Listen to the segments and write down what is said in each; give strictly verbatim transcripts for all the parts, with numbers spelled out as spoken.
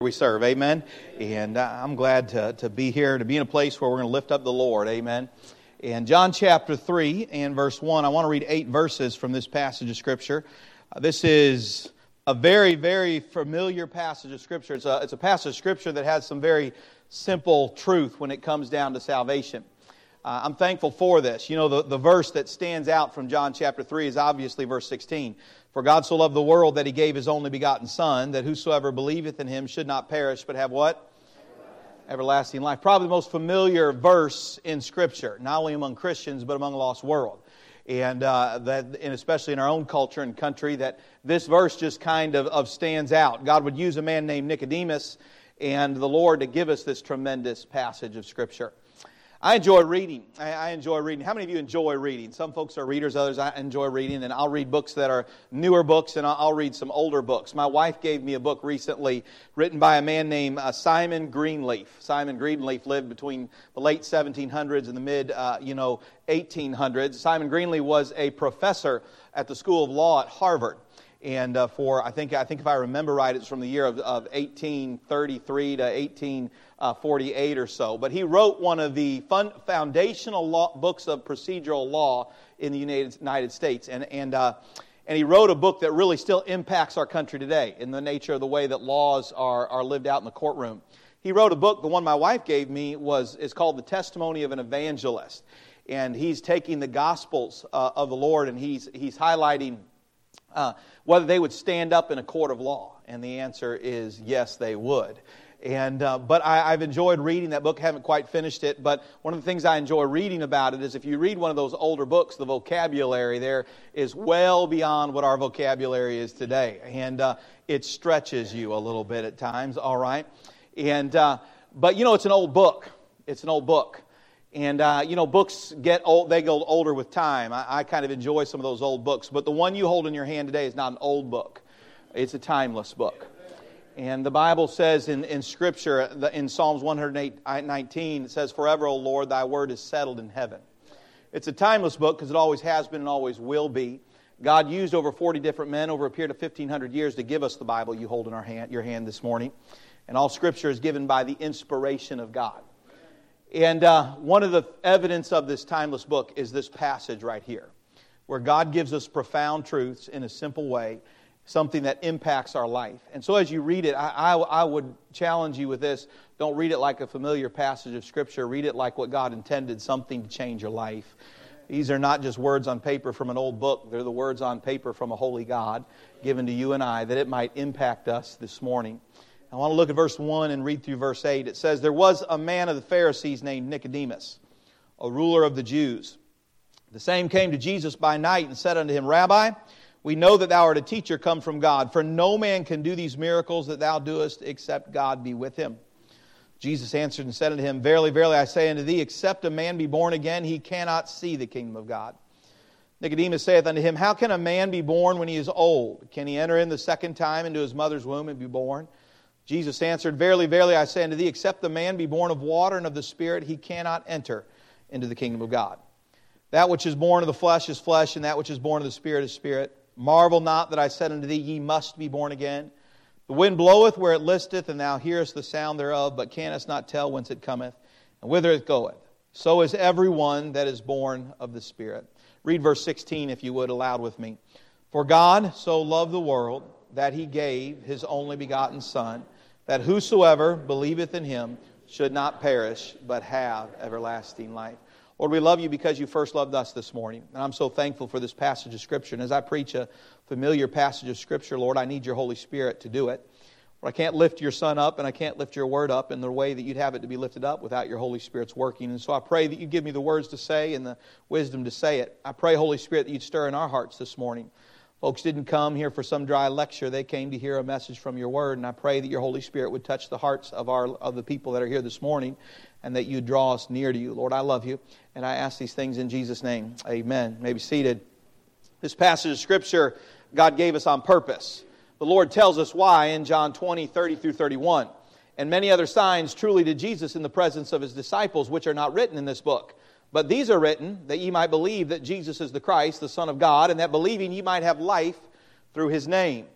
We serve, amen. And I'm glad to, to be here, to be in a place where we're going to lift up the Lord, amen. In John chapter three and verse one, I want to read eight verses from this passage of Scripture. Uh, this is a very, very familiar passage of Scripture. It's a, it's a passage of Scripture that has some very simple truth when it comes down to salvation. Uh, I'm thankful for this. You know, the, the verse that stands out from John chapter three is obviously verse sixteen. For God so loved the world that He gave His only begotten Son, that whosoever believeth in Him should not perish, but have what? Everlasting, Everlasting life. Probably the most familiar verse in Scripture, not only among Christians, but among the lost world. And uh, that, and especially in our own culture and country, that this verse just kind of, of stands out. God would use a man named Nicodemus and the Lord to give us this tremendous passage of Scripture. I enjoy reading. I, I enjoy reading. How many of you enjoy reading? Some folks are readers, others I enjoy reading. And I'll read books that are newer books, and I'll, I'll read some older books. My wife gave me a book recently written by a man named uh, Simon Greenleaf. Simon Greenleaf lived between the late seventeen hundreds and the mid, uh, you know, eighteen hundreds. Simon Greenleaf was a professor at the School of Law at Harvard. And uh, for, I think, I think if I remember right, it's from the year of, of eighteen thirty-three to eighteen forty-eight or so. But he wrote one of the fun, foundational law, books of procedural law in the United, United States. And, and, uh, and he wrote a book that really still impacts our country today in the nature of the way that laws are, are lived out in the courtroom. He wrote a book, the one my wife gave me, was is called The Testimony of an Evangelist. And he's taking the Gospels uh, of the Lord and he's he's highlighting Uh, whether they would stand up in a court of law. And the answer is yes, they would. And uh, But I, I've enjoyed reading that book. Haven't quite finished it. But one of the things I enjoy reading about it is if you read one of those older books, the vocabulary there is well beyond what our vocabulary is today. And uh, it stretches you a little bit at times, all right? And uh, But, you know, it's an old book. It's an old book. And, uh, you know, books get old, they go older with time. I, I kind of enjoy some of those old books. But the one you hold in your hand today is not an old book. It's a timeless book. And the Bible says in, in Scripture, in Psalms one nineteen, it says, "Forever, O Lord, thy word is settled in heaven." It's a timeless book because it always has been and always will be. God used over forty different men over a period of fifteen hundred years to give us the Bible you hold in our hand, your hand this morning. And all Scripture is given by the inspiration of God. And uh, one of the evidence of this timeless book is this passage right here, where God gives us profound truths in a simple way, something that impacts our life. And so as you read it, I, I, I would challenge you with this. Don't read it like a familiar passage of Scripture. Read it like what God intended, something to change your life. These are not just words on paper from an old book. They're the words on paper from a holy God given to you and I, that it might impact us this morning. I want to look at verse one and read through verse eight. It says, "There was a man of the Pharisees named Nicodemus, a ruler of the Jews. The same came to Jesus by night and said unto him, Rabbi, we know that thou art a teacher come from God, for no man can do these miracles that thou doest except God be with him. Jesus answered and said unto him, Verily, verily, I say unto thee, except a man be born again, he cannot see the kingdom of God. Nicodemus saith unto him, How can a man be born when he is old? Can he enter in the second time into his mother's womb and be born? Jesus answered, Verily, verily, I say unto thee, except the man be born of water and of the Spirit, he cannot enter into the kingdom of God. That which is born of the flesh is flesh, and that which is born of the Spirit is spirit. Marvel not that I said unto thee, Ye must be born again. The wind bloweth where it listeth, and thou hearest the sound thereof, but canst not tell whence it cometh, and whither it goeth. So is every one that is born of the Spirit." Read verse sixteen, if you would, aloud with me. "For God so loved the world, that He gave His only begotten Son, that whosoever believeth in Him should not perish, but have everlasting life." Lord, we love You because You first loved us this morning. And I'm so thankful for this passage of Scripture. And as I preach a familiar passage of Scripture, Lord, I need Your Holy Spirit to do it. Lord, I can't lift Your Son up and I can't lift Your Word up in the way that You'd have it to be lifted up without Your Holy Spirit's working. And so I pray that You give me the words to say and the wisdom to say it. I pray, Holy Spirit, that You'd stir in our hearts this morning. Folks didn't come here for some dry lecture. They came to hear a message from Your Word. And I pray that Your Holy Spirit would touch the hearts of our of the people that are here this morning and that You'd draw us near to You. Lord, I love You. And I ask these things in Jesus' name. Amen. You may be seated. This passage of Scripture God gave us on purpose. The Lord tells us why in John twenty, thirty through thirty-one. "And many other signs truly did Jesus in the presence of His disciples, which are not written in this book. But these are written, that ye might believe that Jesus is the Christ, the Son of God, and that believing ye might have life through His name.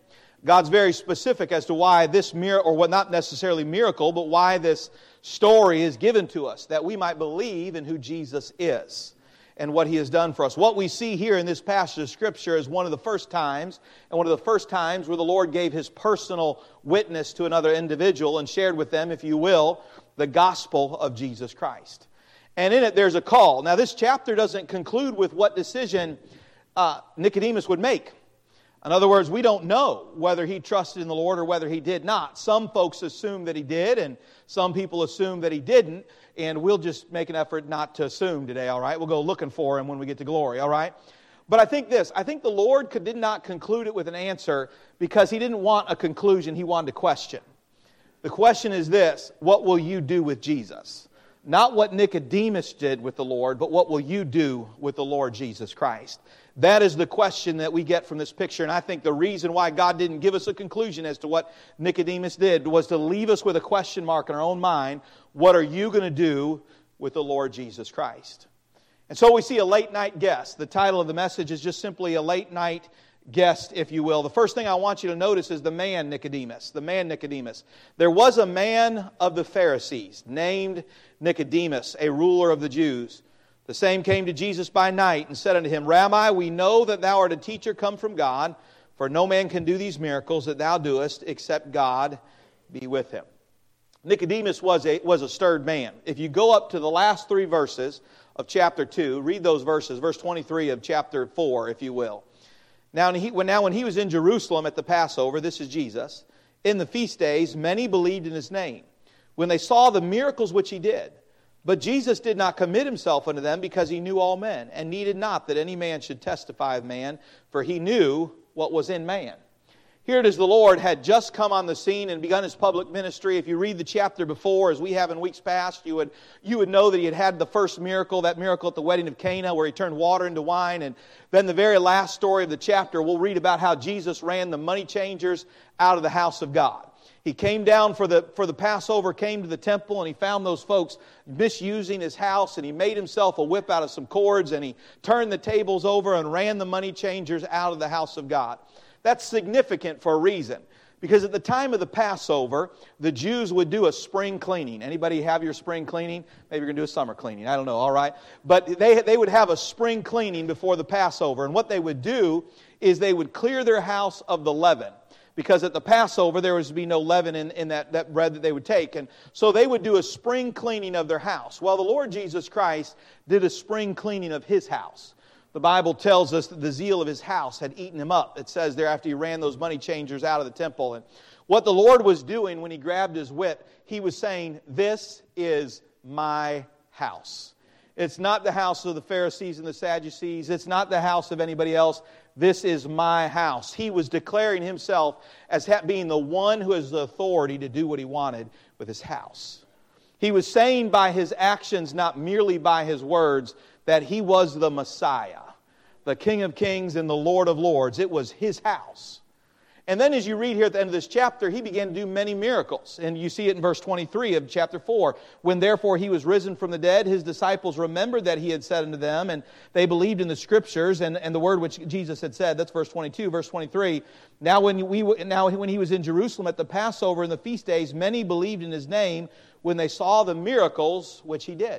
God's very specific as to why this miracle, or what not necessarily miracle, but why this story is given to us, that we might believe in who Jesus is and what He has done for us. What we see here in this passage of Scripture is one of the first times, and one of the first times where the Lord gave His personal witness to another individual and shared with them, if you will, the gospel of Jesus Christ. And in it there's a call. Now this chapter doesn't conclude with what decision uh, Nicodemus would make. In other words, we don't know whether he trusted in the Lord or whether he did not. Some folks assume that he did, and some people assume that he didn't, and we'll just make an effort not to assume today, all right? We'll go looking for him when we get to glory, all right? But I think this, I think the Lord could, did not conclude it with an answer because He didn't want a conclusion, He wanted a question. The question is this: what will you do with Jesus? Not what Nicodemus did with the Lord, but what will you do with the Lord Jesus Christ? That is the question that we get from this picture. And I think the reason why God didn't give us a conclusion as to what Nicodemus did was to leave us with a question mark in our own mind. What are you going to do with the Lord Jesus Christ? And so we see a late night guest. The title of the message is just simply a late night guest, if you will. The first thing I want you to notice is the man Nicodemus. The man Nicodemus. There was a man of the Pharisees named Nicodemus, a ruler of the Jews. The same came to Jesus by night and said unto Him, Rabbi, we know that Thou art a teacher come from God, for no man can do these miracles that Thou doest, except God be with him. Nicodemus was a, was a stirred man. If you go up to the last three verses of chapter two, read those verses, verse twenty-three of chapter four, if you will. Now when, he, when, now when he was in Jerusalem at the Passover, this is Jesus, in the feast days, many believed in His name, when they saw the miracles which He did. But Jesus did not commit Himself unto them, because He knew all men, and needed not that any man should testify of man, for He knew what was in man. Here it is, the Lord had just come on the scene and begun His public ministry. If you read the chapter before, as we have in weeks past, you would, you would know that He had had the first miracle, that miracle at the wedding of Cana, where He turned water into wine. And then the very last story of the chapter, we'll read about how Jesus ran the money changers out of the house of God. He came down for the, for the Passover, came to the temple, and He found those folks misusing His house, and He made Himself a whip out of some cords, and He turned the tables over and ran the money changers out of the house of God. That's significant for a reason. Because at the time of the Passover, the Jews would do a spring cleaning. Anybody have your spring cleaning? Maybe you're going to do a summer cleaning. I don't know, all right? But they, they would have a spring cleaning before the Passover. And what they would do is they would clear their house of the leaven. Because at the Passover, there was to be no leaven in, in that, that bread that they would take. And so they would do a spring cleaning of their house. Well, the Lord Jesus Christ did a spring cleaning of His house. The Bible tells us that the zeal of His house had eaten Him up. It says there after He ran those money changers out of the temple. And what the Lord was doing when He grabbed His whip, He was saying, this is my house. It's not the house of the Pharisees and the Sadducees. It's not the house of anybody else. This is my house. He was declaring Himself as being the one who has the authority to do what He wanted with His house. He was saying by His actions, not merely by His words, that He was the Messiah, the King of Kings and the Lord of Lords. It was His house. And then as you read here at the end of this chapter, He began to do many miracles. And you see it in verse twenty-three of chapter four. When therefore He was risen from the dead, His disciples remembered that He had said unto them, and they believed in the Scriptures and, and the word which Jesus had said. That's verse twenty-two. Verse twenty-three. Now when, we, now when He was in Jerusalem at the Passover in the feast days, many believed in His name when they saw the miracles which He did.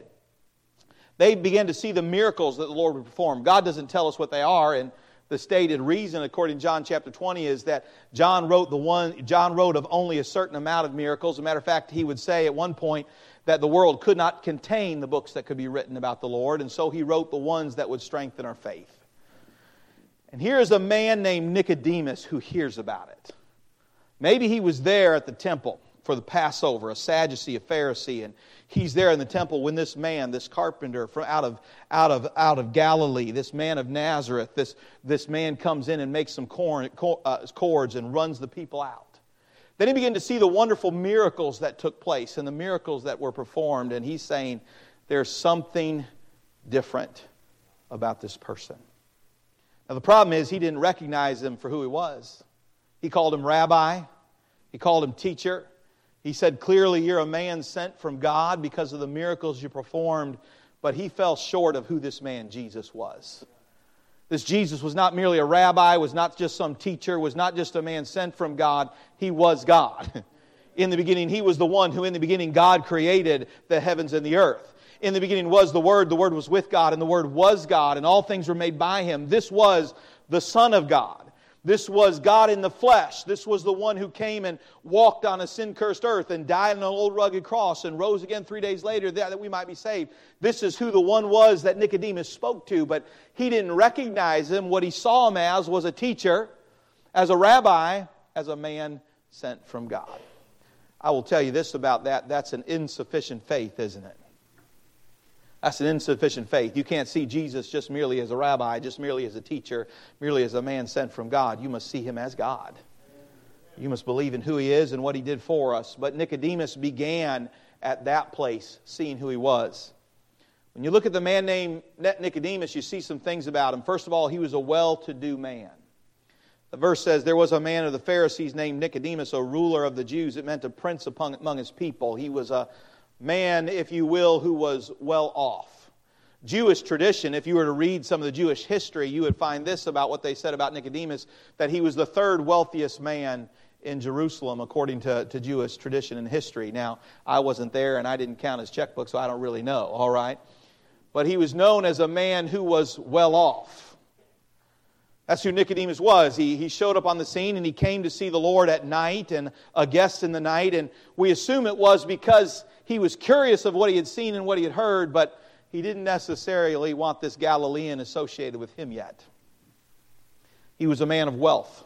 They began to see the miracles that the Lord would perform. God doesn't tell us what they are, and the stated reason, according to John chapter twenty, is that John wrote the one. John wrote of only a certain amount of miracles. As a matter of fact, he would say at one point that the world could not contain the books that could be written about the Lord, and so he wrote the ones that would strengthen our faith. And here's a man named Nicodemus who hears about it. Maybe he was there at the temple for the Passover, a Sadducee, a Pharisee, and he's there in the temple when this man, this carpenter from out of out of out of Galilee, this man of Nazareth, this this man comes in and makes some corn, uh, cords and runs the people out. Then he began to see the wonderful miracles that took place and the miracles that were performed, and he's saying, "There's something different about this person." Now the problem is he didn't recognize him for who he was. He called him rabbi. He called him teacher. He said, clearly, you're a man sent from God because of the miracles you performed, but he fell short of who this man Jesus was. This Jesus was not merely a rabbi, was not just some teacher, was not just a man sent from God. He was God. In the beginning, He was the one who in the beginning God created the heavens and the earth. In the beginning was the Word, the Word was with God, and the Word was God, and all things were made by Him. This was the Son of God. This was God in the flesh. This was the one who came and walked on a sin-cursed earth and died on an old rugged cross and rose again three days later that we might be saved. This is who the one was that Nicodemus spoke to, but he didn't recognize Him. What he saw Him as was a teacher, as a rabbi, as a man sent from God. I will tell you this about that. That's an insufficient faith, isn't it? That's an insufficient faith. You can't see Jesus just merely as a rabbi, just merely as a teacher, merely as a man sent from God. You must see Him as God. You must believe in who He is and what He did for us. But Nicodemus began at that place, seeing who he was. When you look at the man named Nicodemus, you see some things about him. First of all, he was a well-to-do man. The verse says, there was a man of the Pharisees named Nicodemus, a ruler of the Jews. It meant a prince among his people. He was a man, if you will, who was well off. Jewish tradition, if you were to read some of the Jewish history, you would find this about what they said about Nicodemus, that he was the third wealthiest man in Jerusalem, according to, to Jewish tradition and history. Now, I wasn't there and I didn't count his checkbook, so I don't really know, all right? But he was known as a man who was well off. That's who Nicodemus was. He, he showed up on the scene and he came to see the Lord at night and a guest in the night. And we assume it was because he was curious of what he had seen and what he had heard, but he didn't necessarily want this Galilean associated with him yet. He was a man of wealth.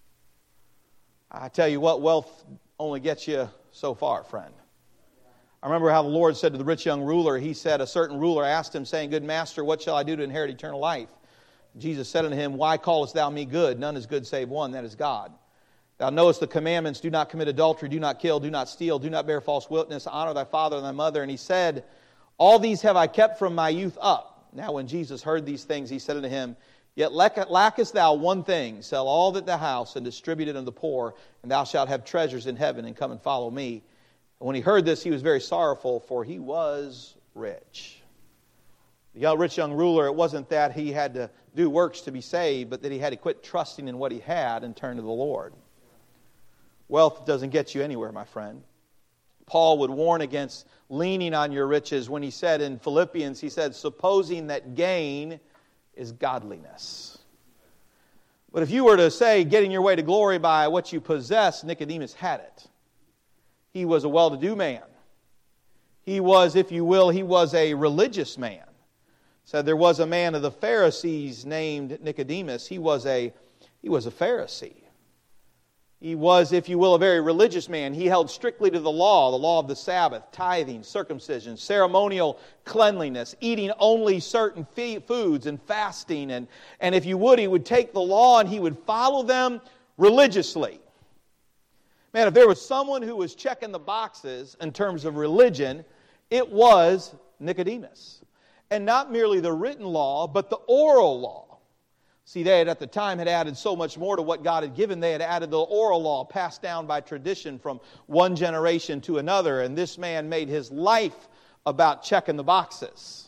I tell you what, wealth only gets you so far, friend. I remember how the Lord said to the rich young ruler, He said, a certain ruler asked Him, saying, Good master, what shall I do to inherit eternal life? Jesus said unto him, Why callest thou me good? None is good save one, that is God. Thou knowest the commandments, do not commit adultery, do not kill, do not steal, do not bear false witness, honor thy father and thy mother. And he said, All these have I kept from my youth up. Now when Jesus heard these things, He said unto him, Yet lackest thou one thing, sell all that thou hast and distribute it unto the poor, and thou shalt have treasures in heaven, and come and follow me. And when he heard this, he was very sorrowful, for he was rich. The young, rich young ruler, it wasn't that he had to do works to be saved, but that he had to quit trusting in what he had and turn to the Lord. Wealth doesn't get you anywhere, my friend. Paul would warn against leaning on your riches when he said in Philippians, he said, supposing that gain is godliness. But if you were to say getting your way to glory by what you possess, Nicodemus had it. He was a well-to-do man. He was, if you will, he was a religious man. Said there was a man of the Pharisees named Nicodemus. He was a, he was a Pharisee. He was, if you will, a very religious man. He held strictly to the law, the law of the Sabbath, tithing, circumcision, ceremonial cleanliness, eating only certain foods and fasting. And, and if you would, he would take the law and he would follow them religiously. Man, if there was someone who was checking the boxes in terms of religion, it was Nicodemus. And not merely the written law, but the oral law. See, they had at the time had added so much more to what God had given. They had added the oral law passed down by tradition from one generation to another. And this man made his life about checking the boxes.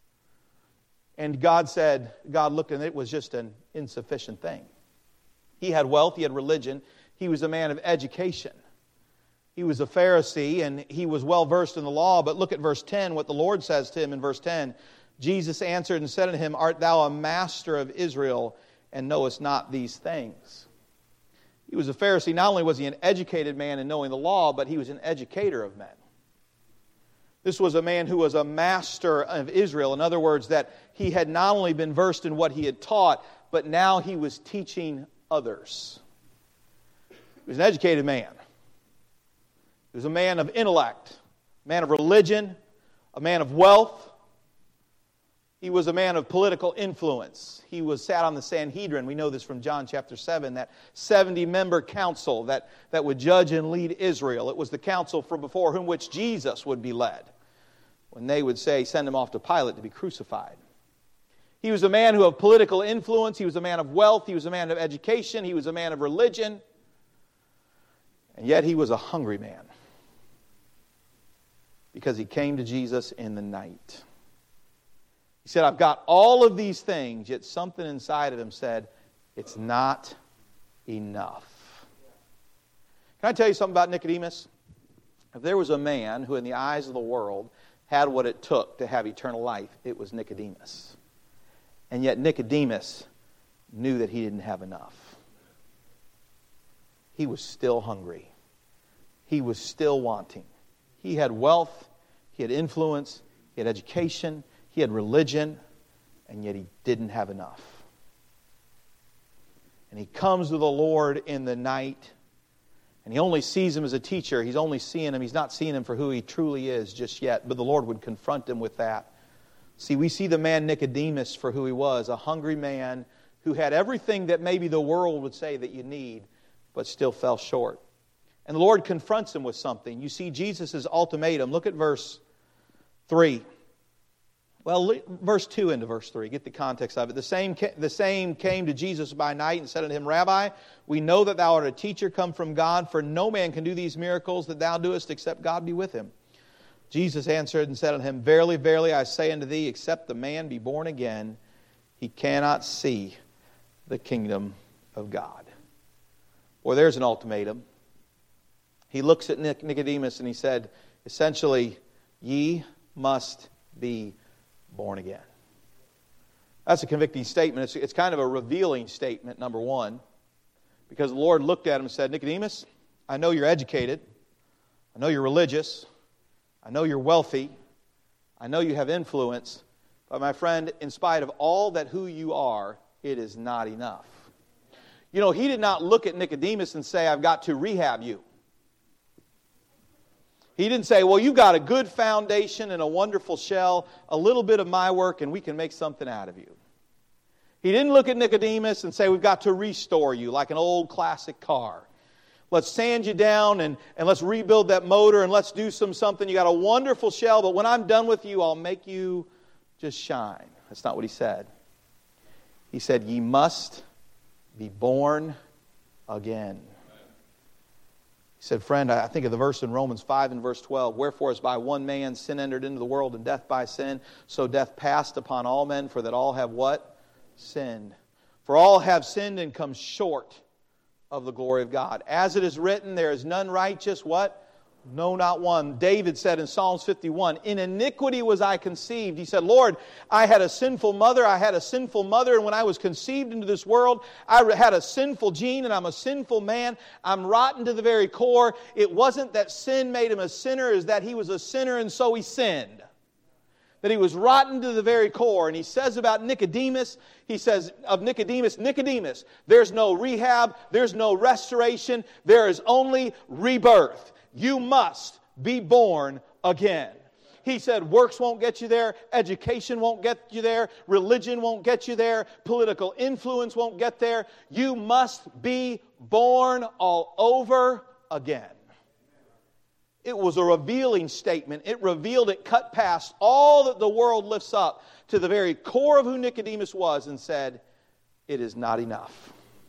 And God said, God looked and it was just an insufficient thing. He had wealth, he had religion. He was a man of education. He was a Pharisee and he was well versed in the law. But look at verse ten, what the Lord says to him in verse ten. Jesus answered and said unto him, Art thou a master of Israel, and knowest not these things? He was a Pharisee. Not only was he an educated man in knowing the law, but he was an educator of men. This was a man who was a master of Israel. In other words, that he had not only been versed in what he had taught, but now he was teaching others. He was an educated man. He was a man of intellect, a man of religion, a man of wealth. He was a man of political influence. He was sat on the Sanhedrin. We know this from John chapter seven, that seventy-member council that, that would judge and lead Israel. It was the council from before whom which Jesus would be led, when they would say, send him off to Pilate to be crucified. He was a man who had political influence. He was a man of wealth. He was a man of education. He was a man of religion. And yet he was a hungry man, because he came to Jesus in the night. He said, I've got all of these things, yet something inside of him said, it's not enough. Can I tell you something about Nicodemus? If there was a man who in the eyes of the world had what it took to have eternal life, it was Nicodemus. And yet Nicodemus knew that he didn't have enough. He was still hungry. He was still wanting. He had wealth, he had influence, he had education, he had religion, and yet he didn't have enough. And he comes to the Lord in the night, and he only sees him as a teacher. He's only seeing him. He's not seeing him for who he truly is just yet, but the Lord would confront him with that. See, we see the man Nicodemus for who he was, a hungry man who had everything that maybe the world would say that you need, but still fell short. And the Lord confronts him with something. You see Jesus' ultimatum. Look at verse three. Well, verse two into verse three. Get the context of it. The same, the same came to Jesus by night and said unto him, Rabbi, we know that thou art a teacher come from God, for no man can do these miracles that thou doest except God be with him. Jesus answered and said unto him, Verily, verily, I say unto thee, except the man be born again, he cannot see the kingdom of God. Well, there's an ultimatum. He looks at Nicodemus and he said, essentially, ye must be born again. That's a convicting statement. It's, it's kind of a revealing statement, number one, because the Lord looked at him and said, Nicodemus, I know you're educated. I know you're religious. I know you're wealthy. I know you have influence. But my friend, in spite of all that who you are, it is not enough. You know, he did not look at Nicodemus and say, I've got to rehab you. He didn't say, well, you've got a good foundation and a wonderful shell, a little bit of my work, and we can make something out of you. He didn't look at Nicodemus and say, we've got to restore you like an old classic car. Let's sand you down and, and let's rebuild that motor and let's do some something. You got a wonderful shell, but when I'm done with you, I'll make you just shine. That's not what he said. He said, ye must be born again. He said, friend, I think of the verse in Romans five and verse twelve. Wherefore as by one man sin entered into the world, and death by sin, so death passed upon all men, for that all have what? Sinned. For all have sinned and come short of the glory of God. As it is written, there is none righteous, what? No, not one. David said in Psalms fifty-one, in iniquity was I conceived. He said, Lord, I had a sinful mother. I had a sinful mother. And when I was conceived into this world, I had a sinful gene and I'm a sinful man. I'm rotten to the very core. It wasn't that sin made him a sinner. It was that he was a sinner and so he sinned. That he was rotten to the very core. And he says about Nicodemus, he says of Nicodemus, Nicodemus, there's no rehab. There's no restoration. There is only rebirth. You must be born again. He said works won't get you there, education won't get you there, religion won't get you there, political influence won't get there. You must be born all over again. It was a revealing statement. It revealed, it cut past all that the world lifts up to the very core of who Nicodemus was and said, it is not enough.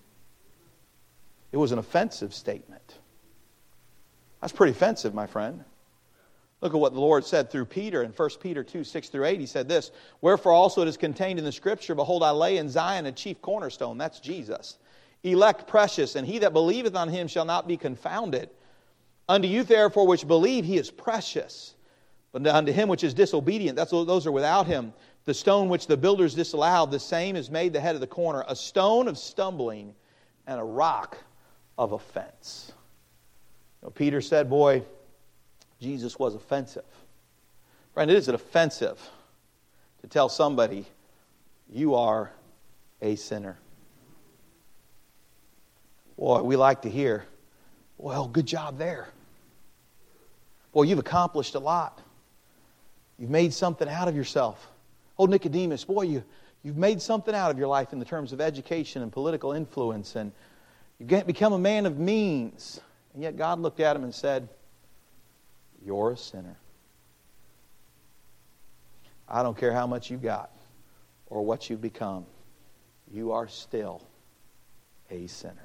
It was an offensive statement. That's pretty offensive, my friend. Look at what the Lord said through Peter in First Peter two, six through eight. He said this, wherefore also it is contained in the Scripture, behold, I lay in Zion a chief cornerstone. That's Jesus. Elect precious, and he that believeth on him shall not be confounded. Unto you therefore which believe, he is precious. But unto him which is disobedient, that's those are without him. The stone which the builders disallowed, the same is made the head of the corner. A stone of stumbling and a rock of offense. Peter said, boy, Jesus was offensive. Friend, it is offensive to tell somebody you are a sinner. Boy, we like to hear, well, good job there. Boy, you've accomplished a lot. You've made something out of yourself. Oh, Nicodemus, boy, you, you've made something out of your life in the terms of education and political influence, and you've become a man of means. And yet God looked at him and said, you're a sinner. I don't care how much you got or what you've become. You are still a sinner.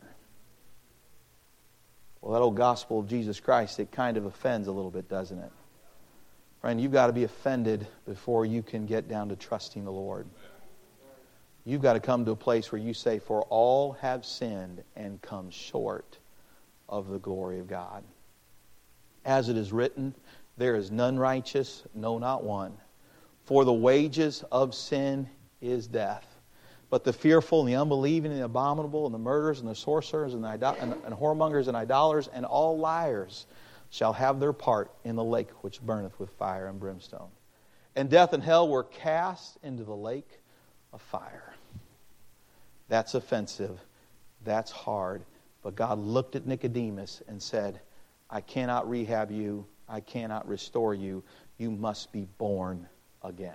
Well, that old gospel of Jesus Christ, it kind of offends a little bit, doesn't it? Friend, you've got to be offended before you can get down to trusting the Lord. You've got to come to a place where you say, for all have sinned and come short of the glory of God. As it is written, there is none righteous, no, not one. For the wages of sin is death. But the fearful and the unbelieving and the abominable and the murderers and the sorcerers and the idol- and, and whoremongers and idolaters and all liars shall have their part in the lake which burneth with fire and brimstone. And death and hell were cast into the lake of fire. That's offensive. That's hard. But God looked at Nicodemus and said, I cannot rehab you. I cannot restore you. You must be born again.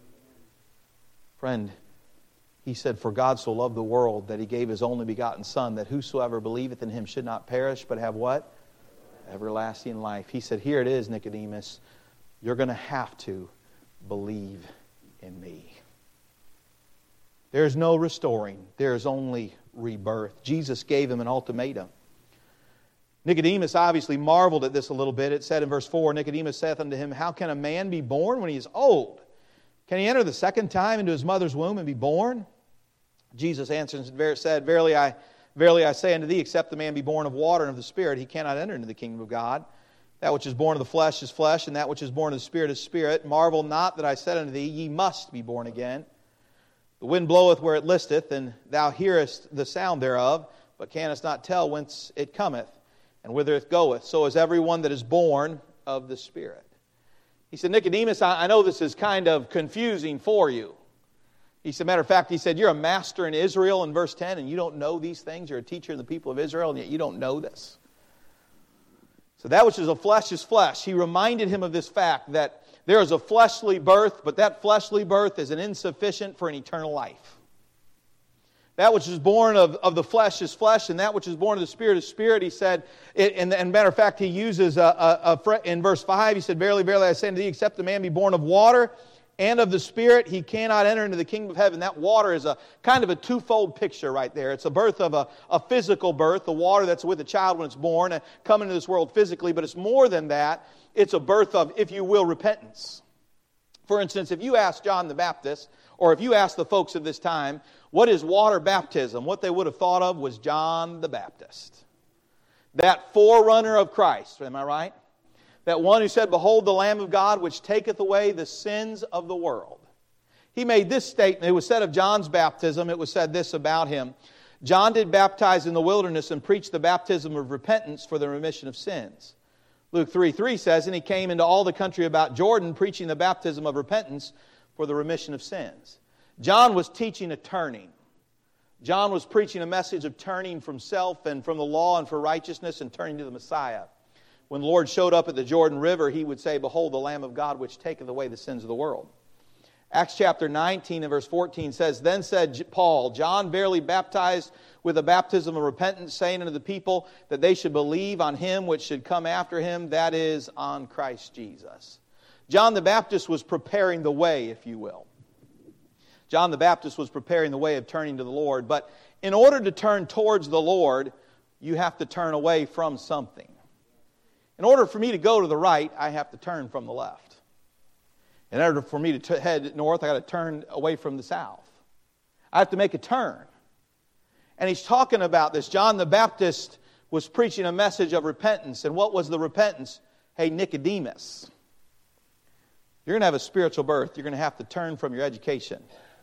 Friend, he said, for God so loved the world that he gave his only begotten Son, that whosoever believeth in him should not perish, but have what? Everlasting life. He said, here it is, Nicodemus. You're going to have to believe in me. There's no restoring. There's only rebirth. Jesus gave him an ultimatum. Nicodemus obviously marveled at this a little bit. It said in verse four, Nicodemus saith unto him, how can a man be born when he is old? Can he enter the second time into his mother's womb and be born? Jesus answered and said, Verily I, verily I say unto thee, except the man be born of water and of the Spirit, he cannot enter into the kingdom of God. That which is born of the flesh is flesh, and that which is born of the Spirit is spirit. Marvel not that I said unto thee, ye must be born again. The wind bloweth where it listeth, and thou hearest the sound thereof, but canst not tell whence it cometh, and whither it goeth. So is everyone that is born of the Spirit. He said, Nicodemus, I know this is kind of confusing for you. He said, matter of fact, he said, you're a master in Israel in verse ten, and you don't know these things. You're a teacher in the people of Israel, and yet you don't know this. So that which is of flesh is flesh. He reminded him of this fact that there is a fleshly birth, but that fleshly birth is an insufficient for an eternal life. That which is born of, of the flesh is flesh, and that which is born of the Spirit is spirit. He said, it, and, and matter of fact, he uses a, a, a, in verse five, he said, Verily, verily, I say unto thee, except a man be born of water and of the Spirit, he cannot enter into the kingdom of heaven. That water is a kind of a twofold picture right there. It's a birth of a, a physical birth, the water that's with the child when it's born, and coming into this world physically, but it's more than that. It's a birth of, if you will, repentance. For instance, if you ask John the Baptist, or if you ask the folks of this time, what is water baptism? What they would have thought of was John the Baptist. That forerunner of Christ, am I right? That one who said, Behold the Lamb of God, which taketh away the sins of the world. He made this statement. It was said of John's baptism, it was said this about him. John did baptize in the wilderness and preach the baptism of repentance for the remission of sins. Luke three three says, And he came into all the country about Jordan, preaching the baptism of repentance for the remission of sins. John was teaching a turning. John was preaching a message of turning from self and from the law and for righteousness and turning to the Messiah. When the Lord showed up at the Jordan River, he would say, Behold the Lamb of God, which taketh away the sins of the world. Acts chapter nineteen and verse fourteen says, Then said Paul, John verily baptized with a baptism of repentance, saying unto the people that they should believe on him which should come after him, that is, on Christ Jesus. John the Baptist was preparing the way, if you will. John the Baptist was preparing the way of turning to the Lord. But in order to turn towards the Lord, you have to turn away from something. In order for me to go to the right, I have to turn from the left. In order for me to t- head north, I got to turn away from the south. I have to make a turn. And he's talking about this. John the Baptist was preaching a message of repentance. And what was the repentance? Hey, Nicodemus, you're going to have a spiritual birth. You're going to have to turn from your education,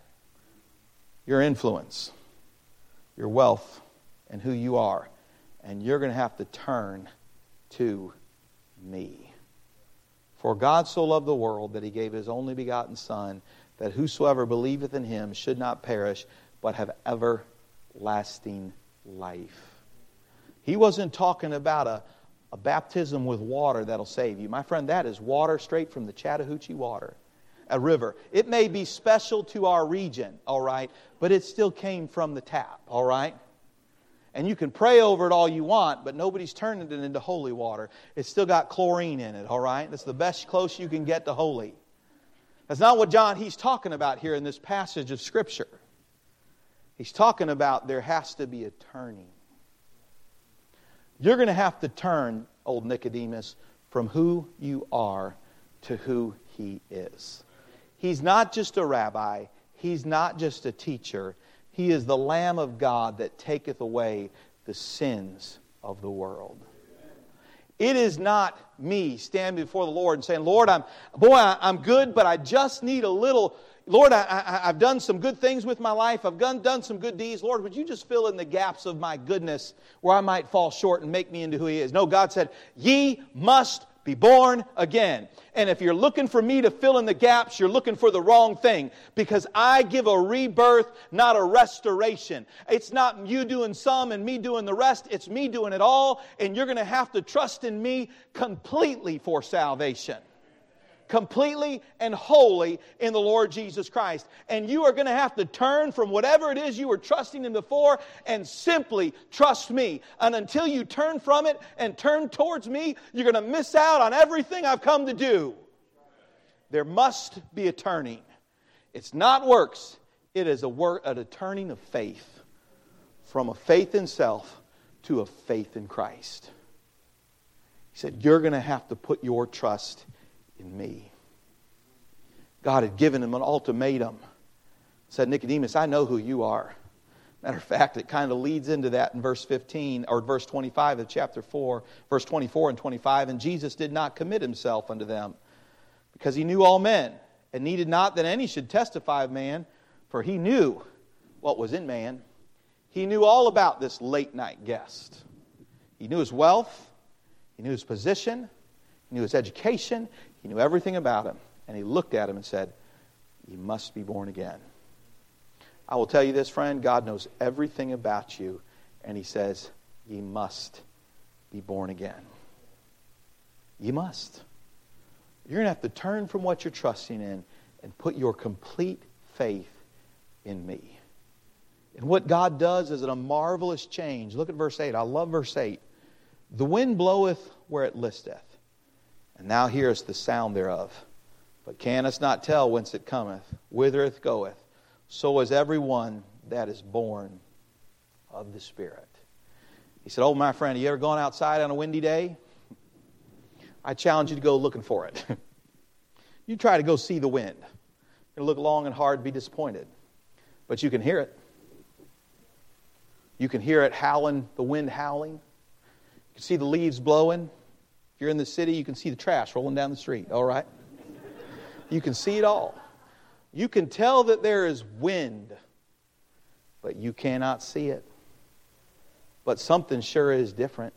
your influence, your wealth, and who you are. And you're going to have to turn to me. For God so loved the world that he gave his only begotten Son, that whosoever believeth in him should not perish, but have everlasting life. He wasn't talking about a, a baptism with water that'll save you. My friend, that is water straight from the Chattahoochee water, a river. It may be special to our region, all right, but it still came from the tap, all right? And you can pray over it all you want, but nobody's turning it into holy water. It's still got chlorine in it, all right? That's the best close you can get to holy. That's not what John, he's talking about here in this passage of Scripture. He's talking about there has to be a turning. You're going to have to turn, old Nicodemus, from who you are to who He is. He's not just a rabbi. He's not just a teacher. He is the Lamb of God that taketh away the sins of the world. It is not me standing before the Lord and saying, Lord, I'm boy, I, I'm good, but I just need a little. Lord, I, I, I've done some good things with my life. I've done, done some good deeds. Lord, would you just fill in the gaps of my goodness where I might fall short and make me into who He is? No, God said, ye must be born again. And if you're looking for me to fill in the gaps, you're looking for the wrong thing. Because I give a rebirth, not a restoration. It's not you doing some and me doing the rest. It's me doing it all. And you're going to have to trust in me completely for salvation. Completely and wholly in the Lord Jesus Christ. And you are going to have to turn from whatever it is you were trusting Him before and simply trust me. And until you turn from it and turn towards me, you're going to miss out on everything I've come to do. There must be a turning. It's not works. It is a work, a turning of faith. From a faith in self to a faith in Christ. He said, you're going to have to put your trust in me. God had given him an ultimatum. Said, Nicodemus, I know who you are. Matter of fact, it kind of leads into that in verse fifteen or verse twenty-five of chapter four, verse twenty-four and twenty-five. And Jesus did not commit Himself unto them, because He knew all men, and needed not that any should testify of man, for He knew what was in man. He knew all about this late night guest. He knew his wealth. He knew his position. He knew his education. He knew everything about him. And He looked at him and said, you must be born again. I will tell you this, friend, God knows everything about you. And He says, ye must be born again. You must. You're going to have to turn from what you're trusting in and put your complete faith in me. And what God does is a marvelous change. Look at verse eight. I love verse eight. The wind bloweth where it listeth, and thou hearest the sound thereof, but canst not tell whence it cometh, whither it goeth. So is every one that is born of the Spirit. He said, oh, my friend, have you ever gone outside on a windy day? I challenge you to go looking for it. You try to go see the wind. You'll look long and hard and be disappointed. But you can hear it. You can hear it howling, the wind howling. You can see the leaves blowing. If you're in the city, you can see the trash rolling down the street, all right? You can see it all. You can tell that there is wind, but you cannot see it. But something sure is different.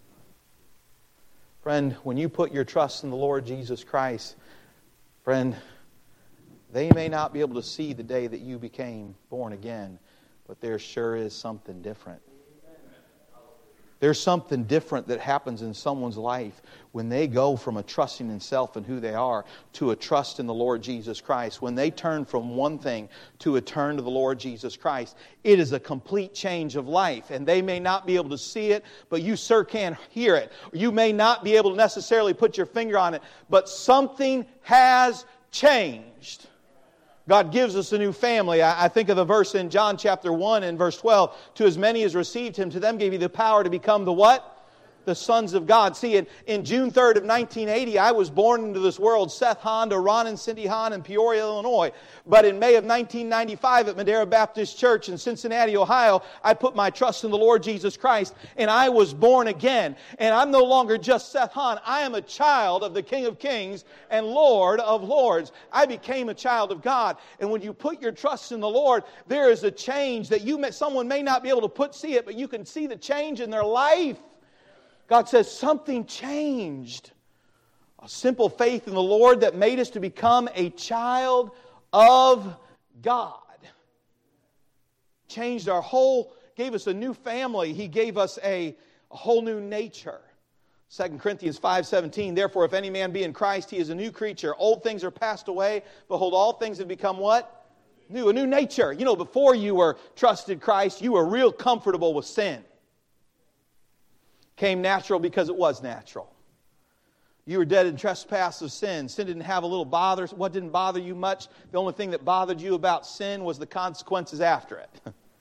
Friend, when you put your trust in the Lord Jesus Christ, friend, they may not be able to see the day that you became born again, but there sure is something different. There's something different that happens in someone's life when they go from a trusting in self and who they are to a trust in the Lord Jesus Christ. When they turn from one thing to a turn to the Lord Jesus Christ, it is a complete change of life. And they may not be able to see it, but you sure can hear it. You may not be able to necessarily put your finger on it, but something has changed. God gives us a new family. I, I think of the verse in John chapter one and verse twelve. To as many as received Him, to them gave He the power to become the what? The sons of God. See, in, in June third of nineteen eighty, I was born into this world, Seth Honda, Ron and Cindy Hahn in Peoria, Illinois. But in May of nineteen ninety-five at Madera Baptist Church in Cincinnati, Ohio, I put my trust in the Lord Jesus Christ, and I was born again. And I'm no longer just Seth Hahn. I am a child of the King of Kings and Lord of Lords. I became a child of God. And when you put your trust in the Lord, there is a change that you may, someone may not be able to put see it, but you can see the change in their life. God says something changed. A simple faith in the Lord that made us to become a child of God. Changed our whole, gave us a new family. He gave us a, a whole new nature. Second Corinthians five seventeen, therefore if any man be in Christ, he is a new creature. Old things are passed away. Behold, all things have become what? New, a new nature. You know, before you were trusted Christ, you were real comfortable with sin. Came natural because it was natural. You were dead in trespass of sin. Sin didn't have a little bother. What didn't bother you much? The only thing that bothered you about sin was the consequences after it.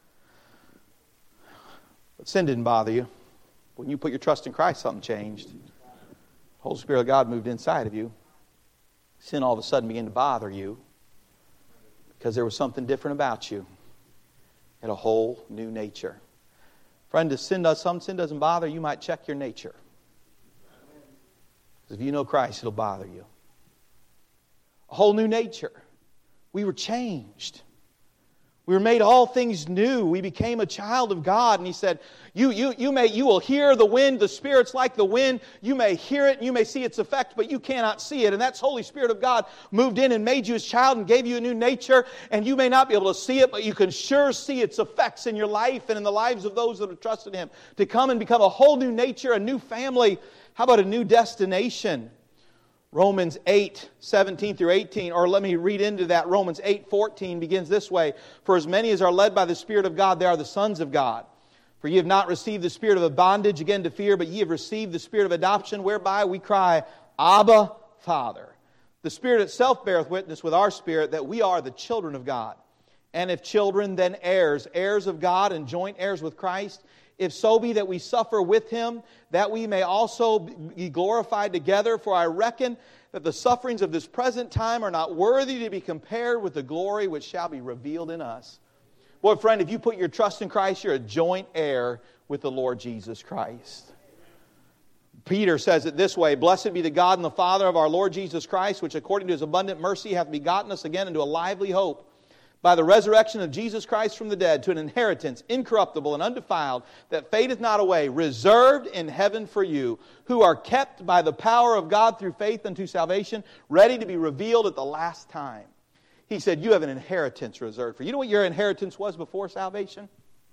But sin didn't bother you. When you put your trust in Christ, something changed. The Holy Spirit of God moved inside of you. sin all of a sudden began to bother you because there was something different about you. You had a whole new nature. Friend, if sin does, some sin doesn't bother, you might check your nature. Because if you know Christ, it'll bother you. A whole new nature. We were changed. We were made all things new. We became a child of God. And He said, you, you, you, may, you will hear the wind. The Spirit's like the wind. You may hear it and you may see its effect, but you cannot see it. And that's Holy Spirit of God moved in and made you His child and gave you a new nature. And you may not be able to see it, but you can sure see its effects in your life and in the lives of those that have trusted Him. To come and become a whole new nature, a new family. How about a new destination? Romans eight, seventeen through eighteen, or let me read into that. Romans eight, fourteen begins this way. For as many as are led by the Spirit of God, they are the sons of God. For ye have not received the spirit of a bondage again to fear, but ye have received the spirit of adoption, whereby we cry, Abba, Father. The Spirit itself beareth witness with our spirit that we are the children of God. And if children, then heirs, heirs of God and joint heirs with Christ. If so be that we suffer with Him, that we may also be glorified together. For I reckon that the sufferings of this present time are not worthy to be compared with the glory which shall be revealed in us. Boy, friend, if you put your trust in Christ, you're a joint heir with the Lord Jesus Christ. Peter says it this way, Blessed be the God and the Father of our Lord Jesus Christ, which according to His abundant mercy hath begotten us again into a lively hope, by the resurrection of Jesus Christ from the dead, to an inheritance incorruptible and undefiled, that fadeth not away, reserved in heaven for you, who are kept by the power of God through faith unto salvation, ready to be revealed at the last time. He said, you have an inheritance reserved for you. You know what your inheritance was before salvation?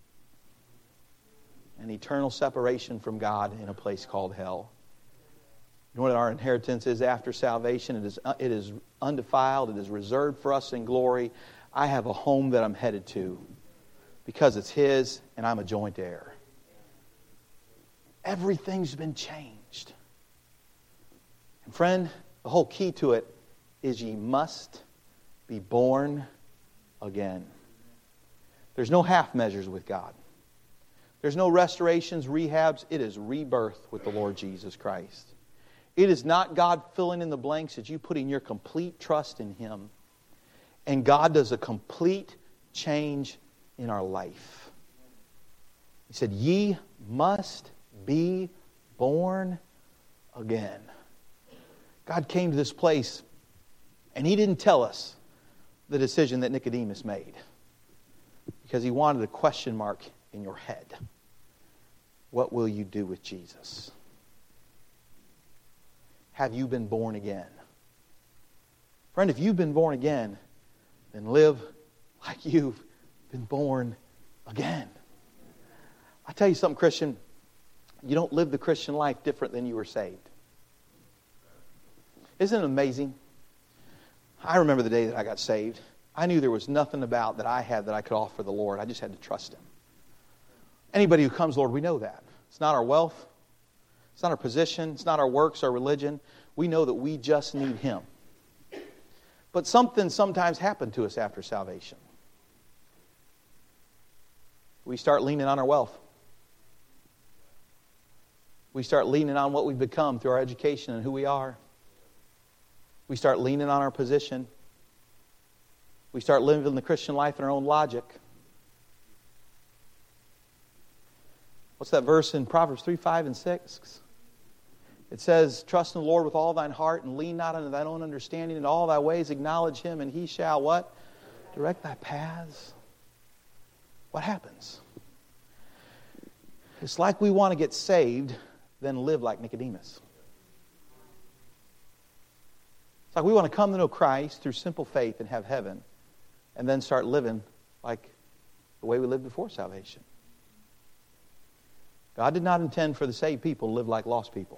An eternal separation from God in a place called hell. You know what our inheritance is after salvation? It is, it is undefiled. It is reserved for us in glory. I have a home that I'm headed to because it's His and I'm a joint heir. Everything's been changed. And friend, the whole key to it is ye must be born again. There's no half measures with God. There's no restorations, rehabs. It is rebirth with the Lord Jesus Christ. It is not God filling in the blanks. It's you putting your complete trust in Him. And God does a complete change in our life. He said, ye must be born again. God came to this place and He didn't tell us the decision that Nicodemus made, because He wanted a question mark in your head. What will you do with Jesus? Have you been born again? Friend, if you've been born again, then live like you've been born again. I tell you something, Christian, you don't live the Christian life different than you were saved. Isn't it amazing? I remember the day that I got saved. I knew there was nothing about that I had that I could offer the Lord. I just had to trust Him. Anybody who comes, Lord, we know that. It's not our wealth. It's not our position. It's not our works, our religion. We know that we just need Him. But something sometimes happened to us after salvation. We start leaning on our wealth. We start leaning on what we've become through our education and who we are. We start leaning on our position. We start living the Christian life in our own logic. What's that verse in Proverbs three, five, and six? It says, trust in the Lord with all thine heart and lean not unto thine own understanding. In all thy ways acknowledge Him and He shall what? Direct thy paths. What happens? It's like we want to get saved, then live like Nicodemus. It's like we want to come to know Christ through simple faith and have heaven, and then start living like the way we lived before salvation. God did not intend for the saved people to live like lost people.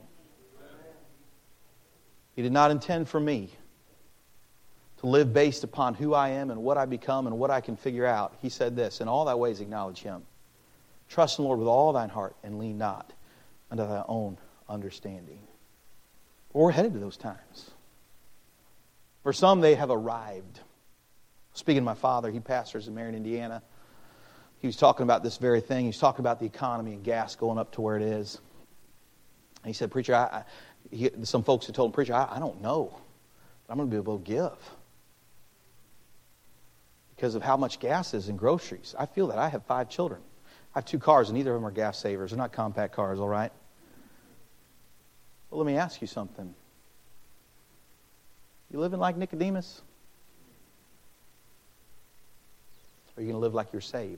He did not intend for me to live based upon who I am and what I become and what I can figure out. He said this, in all thy ways acknowledge Him. Trust in the Lord with all thine heart and lean not unto thy own understanding. Well, we're headed to those times. For some, they have arrived. Speaking to my father, he pastors in Marion, Indiana. He was talking about this very thing. He was talking about the economy and gas going up to where it is. And he said, Preacher, I, I, he, some folks had told him, Preacher, I, I don't know. I'm going to be able to give. Because of how much gas is in groceries. I feel that. I have five children. I have two cars, and neither of them are gas savers. They're not compact cars, all right? Well, let me ask you something. You living like Nicodemus? Or are you going to live like you're saved?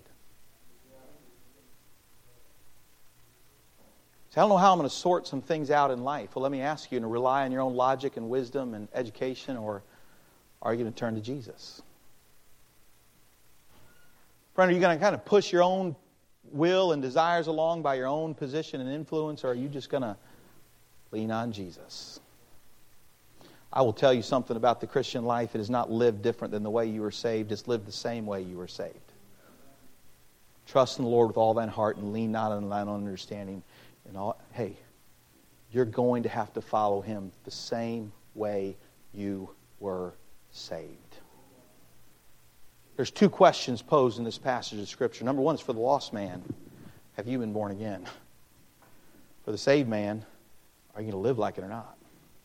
See, I don't know how I'm going to sort some things out in life. Well, let me ask you, and rely on your own logic and wisdom and education, or are you going to turn to Jesus? Friend, are you going to kind of push your own will and desires along by your own position and influence, or are you just going to lean on Jesus? I will tell you something about the Christian life. It is not lived different than the way you were saved. It's lived the same way you were saved. Trust in the Lord with all thine heart and lean not on thine own understanding. And all, hey, you're going to have to follow Him the same way you were saved. There's two questions posed in this passage of Scripture. Number one is for the lost man. Have you been born again? For the saved man, are you going to live like it or not?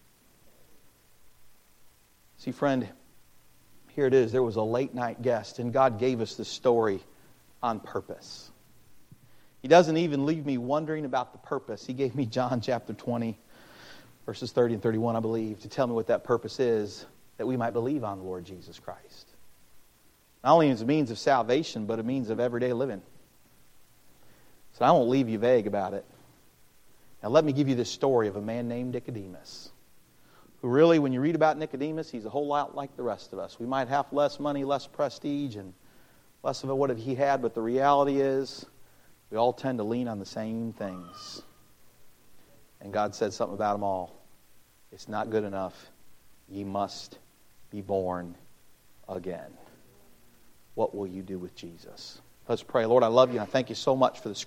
See, friend, here it is. There was a late night guest, and God gave us this story on purpose. He doesn't even leave me wondering about the purpose. He gave me John chapter twenty, verses thirty and thirty-one, I believe, to tell me what that purpose is, that we might believe on the Lord Jesus Christ. Not only as a means of salvation, but a means of everyday living. So I won't leave you vague about it. Now let me give you this story of a man named Nicodemus, who really, when you read about Nicodemus, he's a whole lot like the rest of us. We might have less money, less prestige, and less of what he had, but the reality is we all tend to lean on the same things. And God said something about them all. It's not good enough. Ye must be born again. What will you do with Jesus? Let's pray. Lord, I love you, and I thank you so much for the Scripture.